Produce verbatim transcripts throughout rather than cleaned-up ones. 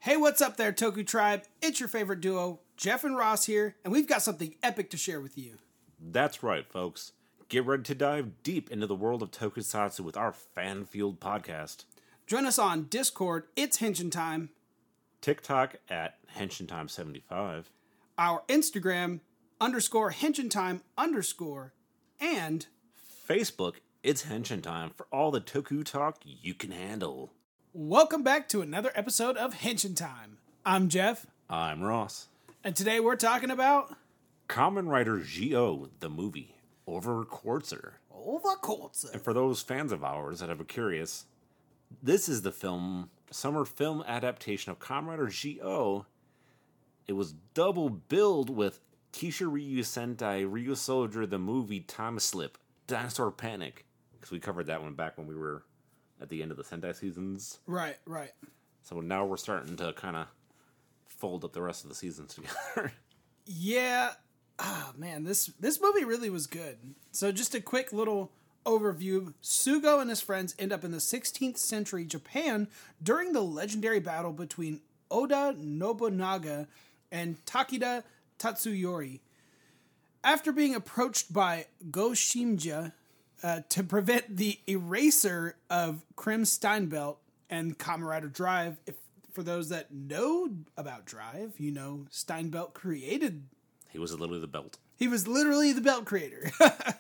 Hey, what's up there, Toku Tribe? It's your favorite duo, Jeff and Ross here, and we've got something epic to share with you. That's right, folks. Get ready to dive deep into the world of Tokusatsu with our fan-fueled podcast. Join us on Discord, it's Henshin Time. TikTok at Henshin Time seventy-five. Our Instagram, underscore Henshin Time underscore, and Facebook, it's Henshin Time for all the Toku talk you can handle. Welcome back to another episode of Henshin Time. I'm Jeff. I'm Ross. And today we're talking about Kamen Rider G O, the movie, over Quartzer. Over Quartzer. And for those fans of ours that are curious, this is the film, summer film adaptation of Kamen Rider G O. It was double billed with Kisha Ryu Sentai Ryu Soldier, the movie Time Slip, Dinosaur Panic. Because we covered that one back when we were at the end of the Sentai seasons. Right, right. So now we're starting to kind of fold up the rest of the seasons together. Yeah. Oh, man, this, this movie really was good. So just a quick little overview. Sugo and his friends end up in the sixteenth century Japan during the legendary battle between Oda Nobunaga and Takeda Tatsuyori. After being approached by Go Shimja uh, to prevent the erasure of Krim Steinbelt and Kamen Rider Drive, if for those that know about Drive, you know Steinbelt created. He was literally the belt. He was literally the belt creator.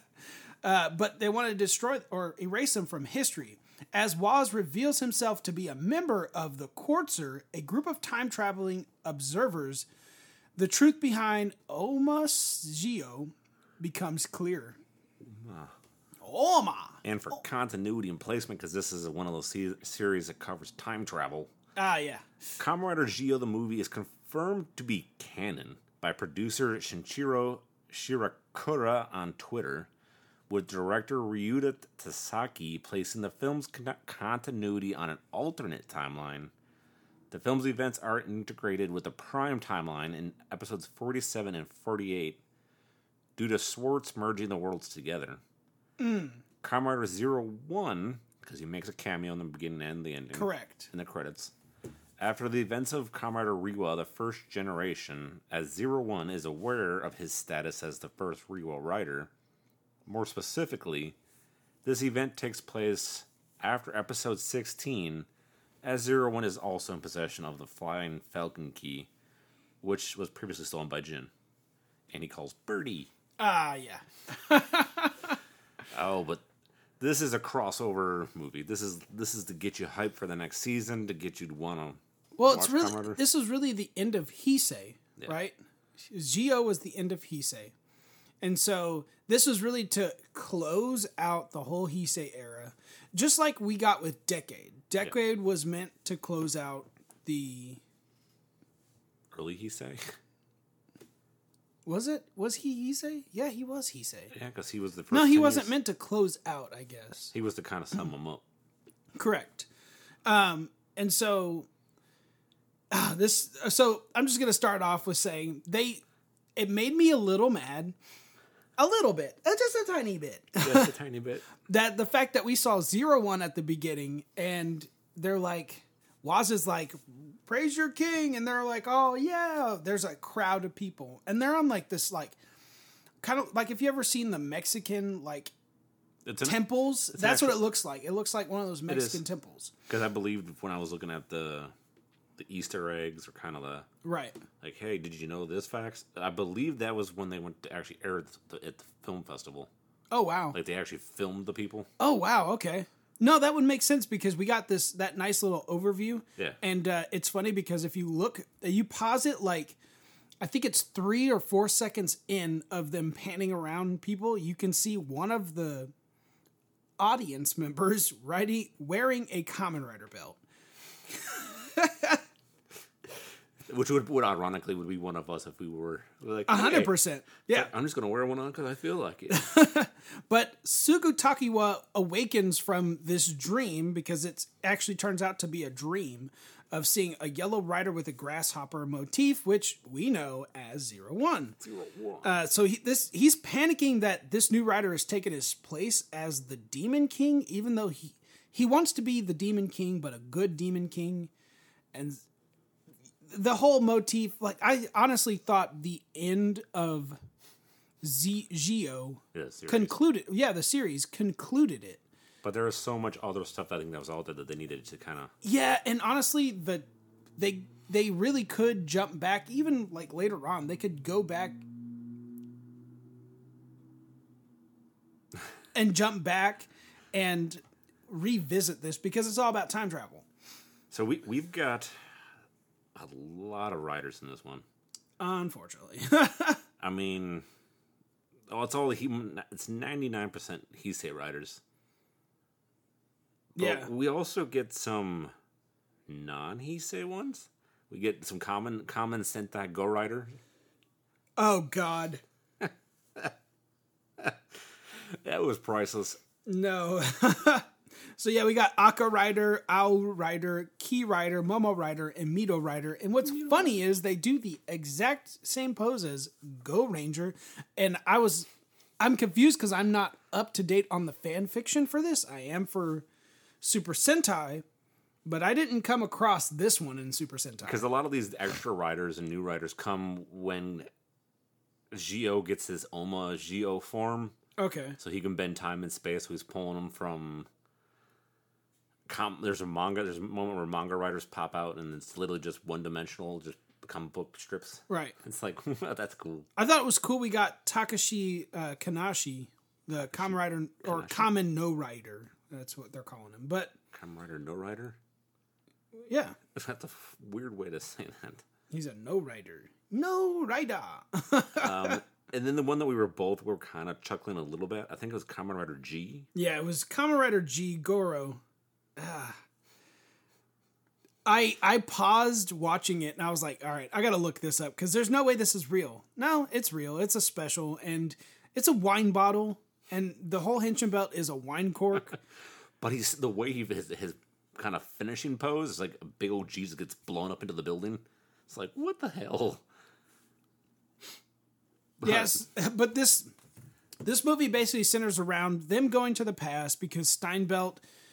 uh, but they wanted to destroy or erase him from history. As Waz reveals himself to be a member of the Quartzer, a group of time-traveling observers, the truth behind Omas Gio becomes clear. Oma. Oma! And for oh. continuity and placement, because this is one of those se- series that covers time travel. Ah, yeah. Kamen Rider G O, the movie, is confirmed to be canon by producer Shinichiro Shirakura on Twitter, with director Ryuta Tasaki placing the film's con- continuity on an alternate timeline. The film's events are integrated with the Prime timeline in episodes forty-seven and forty-eight due to Schwartz merging the worlds together. Mm. Kamen Rider Zero One, because he makes a cameo in the beginning and the ending. Correct. In the credits. After the events of Kamen Rider Reiwa, the first generation, as Zero One is aware of his status as the first Reiwa rider. More specifically, this event takes place after episode sixteen, as Zero One is also in possession of the Flying Falcon key, which was previously stolen by Jin. And he calls Birdie. Ah, yeah. Oh, but this is a crossover movie. This is this is to get you hyped for the next season, to get you to want to Well, watch it's really Kamen Rider. this is really the end of Heisei, Yeah. right? Gio was the end of Heisei. And so this was really to close out the whole Heisei era. Just like we got with Decade. Decade yeah. was meant to close out the... Early Heisei? Was it? Was he Heisei? Yeah, he was Heisei. Yeah, because he was the first... No, he ten wasn't years. meant to close out, I guess. He was to kind of sum them up. Correct. Um, and so... Uh, this. So I'm just going to start off with saying they... It made me a little mad. A little bit. Uh, just a tiny bit. Just a tiny bit. That the fact that we saw Zero One at the beginning and they're like, Waz is like, praise your king. And they're like, oh yeah. There's a crowd of people. And they're on like this like, kind of like if you ever seen the Mexican like it's an, temples, it's that's actual, what it looks like. It looks like one of those Mexican temples. Because I believed when I was looking at the the Easter eggs or kind of the... Right. Like, hey, did you know this facts? I believe that was when they went to actually air the, at the film festival. Oh, wow. Like, they actually filmed the people. Oh, wow. Okay. No, that would make sense because we got this, that nice little overview. Yeah. And uh, it's funny because if you look, you pause it like, I think it's three or four seconds in of them panning around people, you can see one of the audience members riding, wearing a Kamen Rider belt. Which would, would ironically would be one of us if we were like a hundred percent. Yeah, I'm just gonna wear one on because I feel like it. But Sugu Takiwa awakens from this dream because it actually turns out to be a dream of seeing a yellow rider with a grasshopper motif, which we know as Zero One. Zero One. Uh, so he, this he's panicking that this new rider has taken his place as the Demon King, even though he he wants to be the Demon King, but a good Demon King, and the whole motif, like I honestly thought the end of Z Geo Yeah, series. concluded. Yeah, the series concluded it. But there was so much other stuff I think that was altered that they needed to kind of. Yeah, and honestly, the they they really could jump back. Even like later on, they could go back and jump back and revisit this because it's all about time travel. So we we've got a lot of writers in this one. Unfortunately. I mean, oh, it's all he. It's ninety-nine percent Heisei writers. But Yeah. we also get some non-Heisei ones. We get some common common Sentai Go writer. Oh God. That was priceless. No. So yeah, we got Aka Rider, Ao Rider, Ki Rider, Momo Rider, and Mito Rider. And what's funny is they do the exact same pose as Go Ranger. And I was, I'm confused because I'm not up to date on the fan fiction for this. I am for Super Sentai, but I didn't come across this one in Super Sentai. Because a lot of these extra writers and new writers come when Geo gets his Oma Geo form. Okay. So he can bend time and space. So he's pulling them from. Com- there's a manga. There's a moment where manga writers pop out, and it's literally just one dimensional, just comic book strips. Right. It's like that's cool. I thought it was cool. We got Takashi uh, Kanashi, the Kamen Rider or Kamen No Rider. That's what they're calling him. But Kamen Rider, no rider. yeah, That's a f- weird way to say that. he's a no rider. No rider. Um, and then the one that we were both were kind of chuckling a little bit. I think it was Kamen Rider G. Yeah, it was Kamen Rider G Goro. Ah. I I paused watching it and I was like, all right, I got to look this up because there's no way this is real. No, it's real. It's a special and it's a wine bottle and the whole Henshin belt is a wine cork. But he's the way he his, his kind of finishing pose is like a big old Jesus gets blown up into the building. It's like, what the hell? But, Yes, but this this movie basically centers around them going to the past because Steinbelt.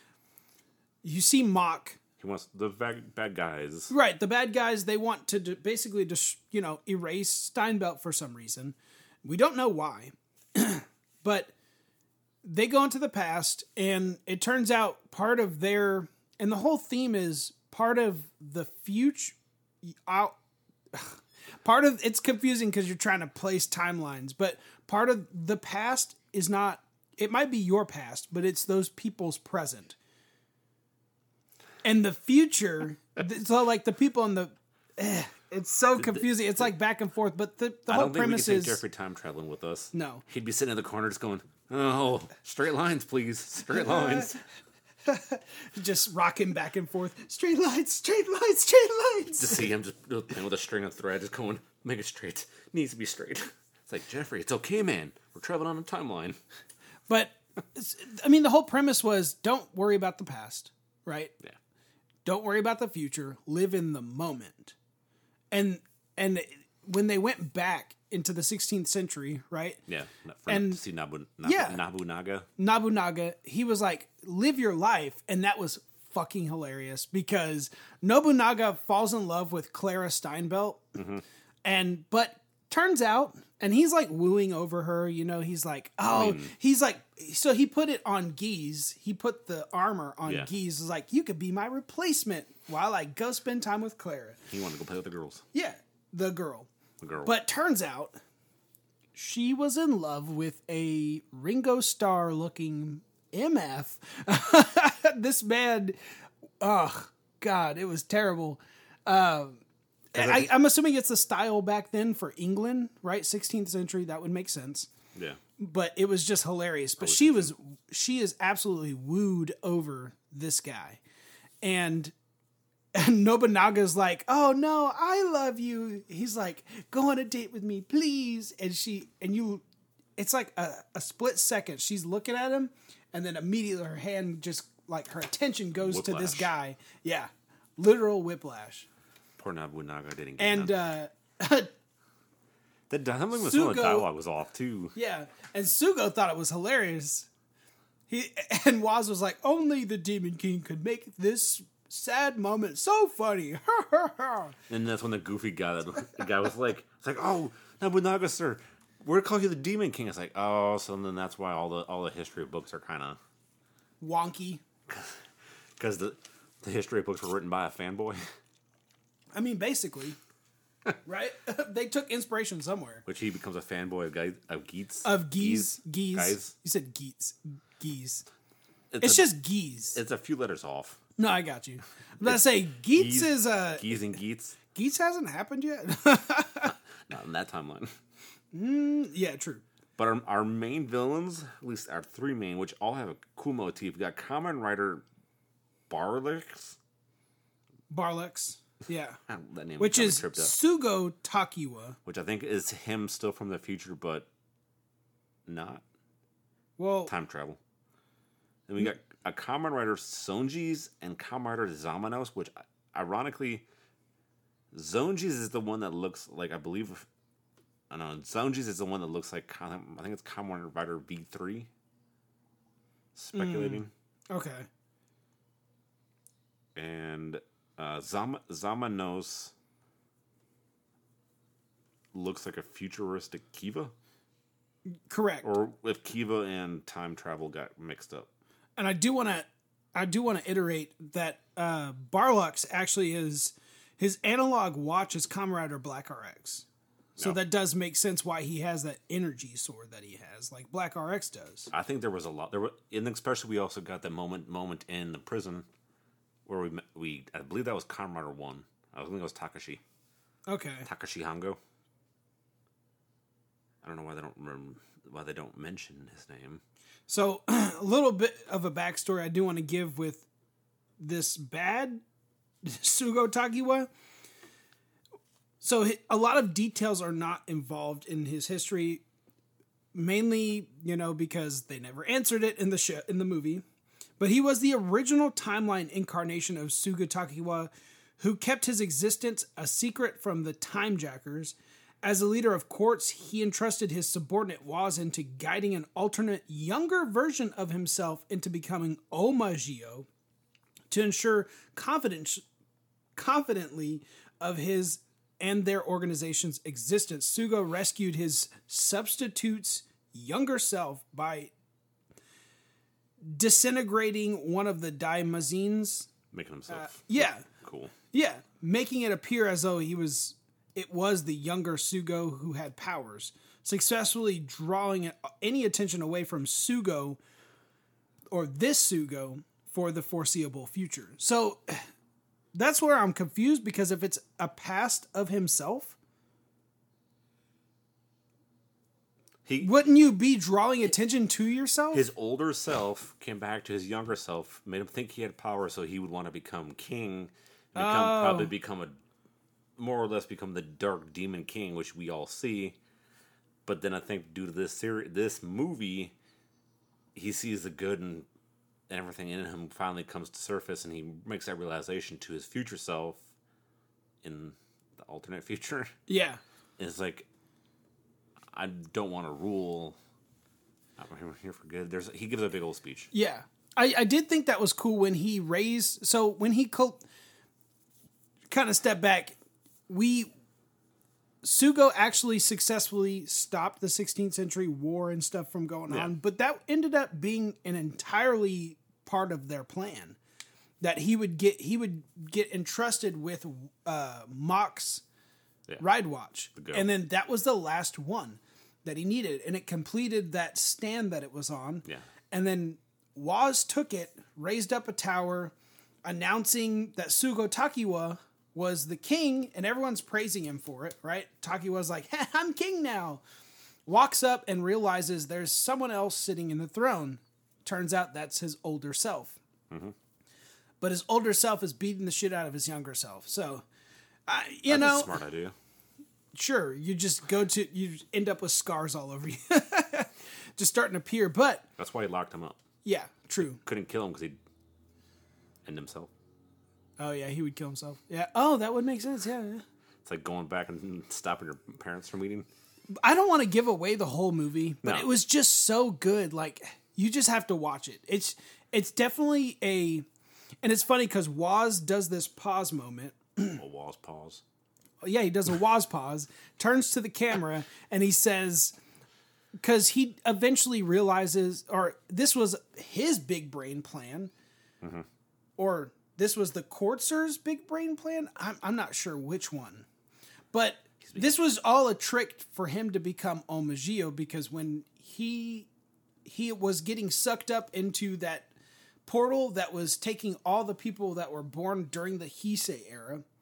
You see Mock, he wants the bad, bad guys. right? The bad guys they want to d- basically just you know erase Steinbelt for some reason. We don't know why, but they go into the past, and it turns out part of their and the whole theme is part of the future. I'll, part of it's confusing because you're trying to place timelines, but part of the past is not. It might be your past, but it's those people's present. And the future, so like the people in the, eh, it's so confusing. It's like back and forth. But the, the I whole don't think we premise could take is Jeffrey time traveling with us. No. He'd be sitting in the corner just going, "Oh, straight lines, please, straight lines." just rocking back and forth, straight lines, straight lines, straight lines. To see him just playing with a string of thread, just going, "Make it straight. Needs to be straight." It's like, Jeffrey, it's okay, man. We're traveling on a timeline. But it's- I mean, the whole premise was don't worry about the past, right? Yeah. Don't worry about the future. Live in the moment. And and when they went back into the sixteenth century, right? Yeah. For, And- to see Nabu, Nabu, Yeah. Nabunaga. Nobunaga, he was like, live your life. And that was fucking hilarious because Nobunaga falls in love with Clara Steinbelt. Mm-hmm. And, but turns out, and he's like wooing over her, you know, he's like, oh, he's like, so he put it on Geese. He put the armor on Yeah. Geese. He's like, you could be my replacement while I go spend time with Clara. He wanted to go play with the girls. Yeah, the girl. The girl. But turns out she was in love with a Ringo Starr looking M F. This man, oh, God, it was terrible. Um, I, I'm assuming it's the style back then for England, right? sixteenth century, that would make sense. yeah. But it was just hilarious. But she was, she is absolutely wooed over this guy. And And Nobunaga's like, oh no, I love you. He's like, go on a date with me, please. And she, and you, it's like a, a split second. She's looking at him, and then immediately her hand just, like, her attention goes Whiplash. to this guy. Yeah. Literal whiplash. Poor Nabunaga didn't get And, that. uh, The something was some of the Sugo- dialogue was off too. yeah. And Sugo thought it was hilarious. He, and Waz was like, only the Demon King could make this sad moment, so funny. And that's when the goofy guy, the guy was like, "It's like, oh, Nobunaga, sir, we're calling you the Demon King." It's like, oh, so then that's why all the all the history books are kind of wonky. Because the the history books were written by a fanboy. I mean, basically, right? They took inspiration somewhere. Which he becomes a fanboy of guys of Geats. Of Geese, Geese. Guys. You said Geats, Geese. It's, it's a, just Geese. It's a few letters off. No, I got you. I'm gonna say Geats Geese, is a Geese and Geats. Geats hasn't happened yet. Not in that timeline. Mm, yeah, true. But our, our main villains, at least our three main, which all have a cool motif. We got Kamen Rider Barlix. Barlix. Yeah. That name which is tripped up. Sugo Takiwa. Which I think is him still from the future, but not. Well, time travel. Then we got a Kamen Rider Sonjis and Kamen Rider Zamanos, which ironically, Zonjis is the one that looks like, I believe, I don't know, Zonjis is the one that looks like, I think it's Kamen Rider V three. Speculating. Mm, okay. And uh, Zam- Zamanos looks like a futuristic Kiva. Correct. Or if Kiva and time travel got mixed up. And I do want to, I do want to iterate that uh, Barlux actually is his analog watch is Kamen Rider Black R X. So no. That does make sense why he has that energy sword that he has, like Black R X does. I think there was a lot there, were, and especially we also got that moment moment in the prison where we met, we I believe that was Kamen Rider One. I think it was Takashi. Okay. Takashi Hango. I don't know why they don't remember, why they don't mention his name. So a little bit of a backstory I do want to give with this bad Sugo Takiwa. So a lot of details are not involved in his history, mainly, you know, because they never answered it in the show, in the movie. But he was the original timeline incarnation of Sugo Takiwa, who kept his existence a secret from the Time Jackers. As a leader of courts, he entrusted his subordinate Waz into guiding an alternate, younger version of himself into becoming Omagio to ensure confidence, confidently of his and their organization's existence. Sugo rescued his substitute's younger self by disintegrating one of the Daimazines. Making himself. Uh, yeah. Cool. Yeah. Making it appear as though he was, it was the younger Sugo who had powers, successfully drawing any attention away from Sugo or this Sugo for the foreseeable future. So that's where I'm confused, because if it's a past of himself, he wouldn't you be drawing attention to yourself? His older self came back to his younger self, made him think he had power, so he would want to become king, become, oh. probably become a, more or less become the Dark Demon King, which we all see. But then I think due to this series, this movie, he sees the good and and everything in him finally comes to surface, and he makes that realization to his future self in the alternate future. Yeah. And it's like, I don't want to rule. I'm here for good. There's he gives a big old speech. Yeah. I, I did think that was cool when he raised, so when he cult, kind of stepped back, we, Sugo actually successfully stopped the sixteenth century war and stuff from going yeah. on, but that ended up being an entirely part of their plan, that he would get he would get entrusted with uh, Mock's yeah. ride watch, and then that was the last one that he needed, and it completed that stand that it was on. Yeah, and then Waz took it, raised up a tower, announcing that Sugo Takiwa was the king, and everyone's praising him for it. Right? Takiwa's like, hey, "I'm king now." Walks up and realizes there's someone else sitting in the throne. Turns out that's his older self. Mm-hmm. But his older self is beating the shit out of his younger self. So, uh, you that's know, a smart idea. Sure, you just go to you end up with scars all over you, just starting to appear. But that's why he locked him up. Yeah, true. Couldn't kill him because he'd end himself. Oh yeah, he would kill himself. Yeah. Oh, that would make sense. Yeah. yeah. It's like going back and stopping your parents from eating. I don't want to give away the whole movie, but no. It was just so good. Like, you just have to watch it. It's it's definitely a And it's funny because Waz does this pause moment. A Waz pause. Yeah, he does a Waz pause, turns to the camera, and he says, because he eventually realizes, or this was his big brain plan, mm-hmm. or this was the Courtser's big brain plan. I'm, I'm not sure which one. But this was all a trick for him to become Omagio, because when he he was getting sucked up into that portal that was taking all the people that were born during the Heisei era, it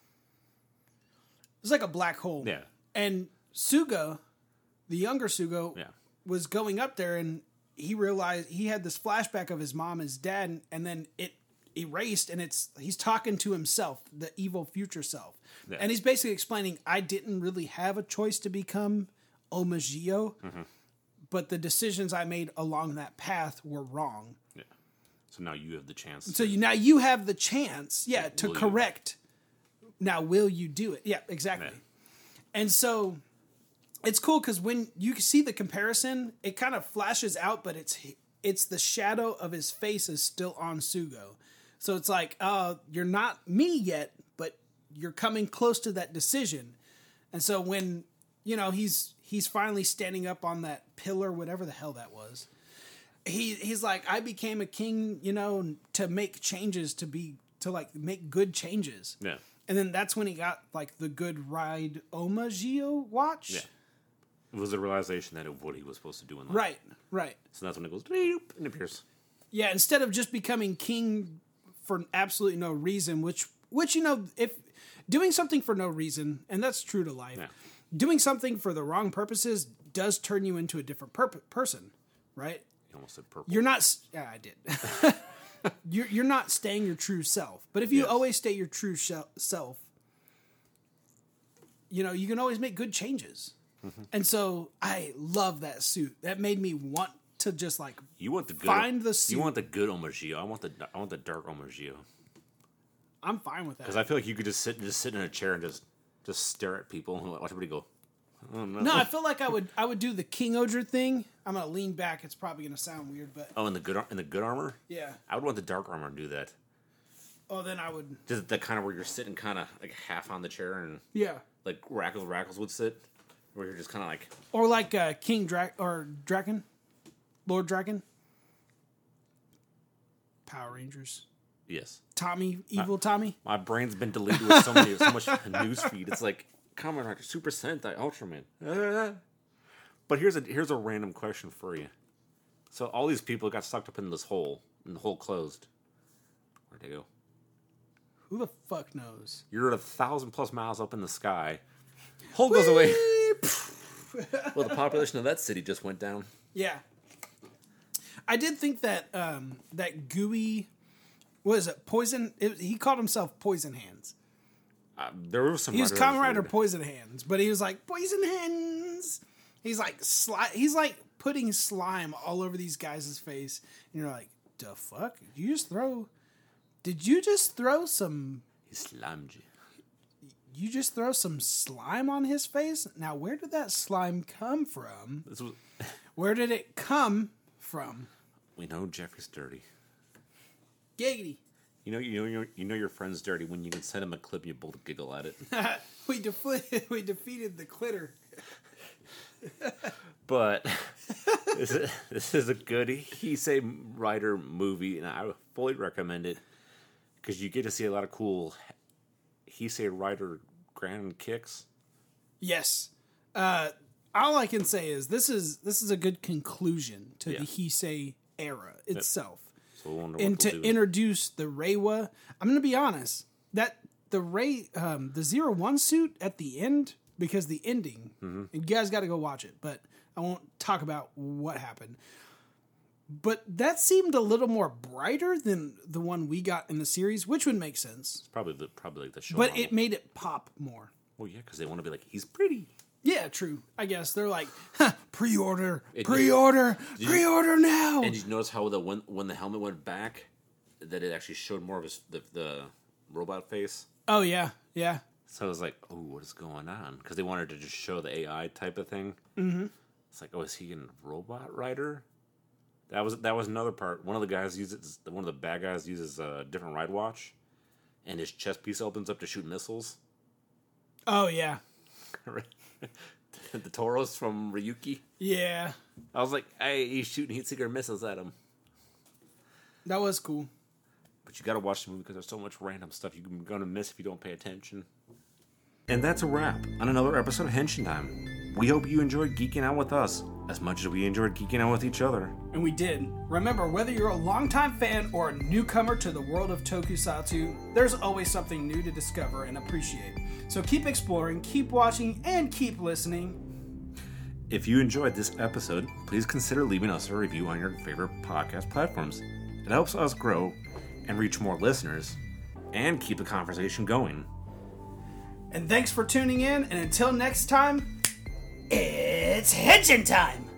was like a black hole. Yeah. And Suga, the younger Sugo, yeah. was going up there, and he realized he had this flashback of his mom and his dad, and, and then it erased, and it's he's talking to himself, the evil future self. Yeah. And he's basically explaining, I didn't really have a choice to become Omagio, mm-hmm. but the decisions I made along that path were wrong. Yeah. So now you have the chance. So you, now you have the chance, yeah, to will correct. You? Now, will you do it? Yeah, exactly. Yeah. And so it's cool because when you see the comparison, it kind of flashes out, but it's it's the shadow of his face is still on Sugo. So it's like, uh, you're not me yet, but you're coming close to that decision. And so when, you know, he's he's finally standing up on that pillar, whatever the hell that was, he he's like, I became a king, you know, to make changes, to be, to like make good changes. Yeah. And then that's when he got like the good ride Omagio watch. Yeah. It was a realization that of what he was supposed to do in life. Right, right. So that's when it goes, and it appears. Yeah, instead of just becoming king for absolutely no reason, which, which you know, if doing something for no reason, and that's true to life, yeah. doing something for the wrong purposes does turn you into a different per- person, right? You almost said purple. You're not, yeah, I did. you're, you're not staying your true self. But if you yes. always stay your true sh- self, you know, you can always make good changes. Mm-hmm. And so I love that suit. That made me want to just like you want the good, find the suit. You want the good Omagio. I want the I want the dark Omagio. I'm fine with that because I feel like you could just sit just sit in a chair and just just stare at people and watch everybody go. Oh, no. no, I feel like I would I would do the King Odra thing. I'm gonna lean back. It's probably gonna sound weird, but oh, in the good in the good armor. Yeah, I would want the dark armor to do that. Oh, then I would. Just the kind of where you're sitting kind of like half on the chair and yeah, like Rackles Rackles would sit. Where you're just kind of like... Or like uh, King Dra- or Draken. Lord Draken. Power Rangers. Yes. Tommy, evil my, Tommy. My brain's been deleted with so many, so much news feed. It's like, Kamen Rider, Super Sentai, Ultraman. Uh, but here's a here's a random question for you. So all these people got sucked up in this hole, and the hole closed. Where'd they go? Who the fuck knows? You're at a thousand plus miles up in the sky. Hole goes Whee! Away. Well, the population of that city just went down. Yeah. I did think that um, that gooey, what is it, Poison, it, he called himself Poison Hands. Uh, there was some. He was Kamen Rider Poison Hands, but he was like, Poison Hands. He's like, sli- he's like putting slime all over these guys' face. And you're like, the fuck? Did you just throw, did you just throw some. He slimed you. You just throw some slime on his face? Now, where did that slime come from? This was... Where did it come from? We know Jeffrey's dirty. Giggity. You know, you know, you know your friend's dirty when you can send him a clip and you both giggle at it. we defeated, we defeated the clitter. But this is, this is a good Heisei Rider movie, and I fully recommend it because you get to see a lot of cool Heisei Rider grand kicks. Yes. Uh, all I can say is this is this is a good conclusion to yeah. the Heisei era itself. Yep. So we'll wonder and what to we'll do. introduce the Reiwa, I'm going to be honest, that the Ray um, the Zero One suit at the end, because the ending, mm-hmm. and you guys got to go watch it, but I won't talk about what happened. But that seemed a little more brighter than the one we got in the series, which would make sense. It's probably the probably like the show. But model. it made it pop more. Well, yeah, because they want to be like, he's pretty. Yeah, true. I guess they're like, huh, pre-order, it, pre-order, did pre-order you, now. And did you notice how the when when the helmet went back, that it actually showed more of his the, the robot face? Oh yeah, yeah. So I was like, oh, what is going on? Because they wanted to just show the A I type of thing. Mm-hmm. It's like, oh, is he a robot rider? That was that was another part. One of the guys uses one of the bad guys uses a different ride watch, and his chest piece opens up to shoot missiles. Oh yeah. The Tauros from Ryuki. Yeah. I was like, hey, he's shooting heat seeker missiles at him. That was cool. But you gotta watch the movie because there's so much random stuff you're gonna miss if you don't pay attention. And that's a wrap on another episode of Henshin Time. We hope you enjoyed geeking out with us as much as we enjoyed geeking out with each other. And we did. Remember, whether you're a longtime fan or a newcomer to the world of Tokusatsu, there's always something new to discover and appreciate. So keep exploring, keep watching, and keep listening. If you enjoyed this episode, please consider leaving us a review on your favorite podcast platforms. It helps us grow and reach more listeners and keep the conversation going. And thanks for tuning in, and until next time, it's Henshin Time!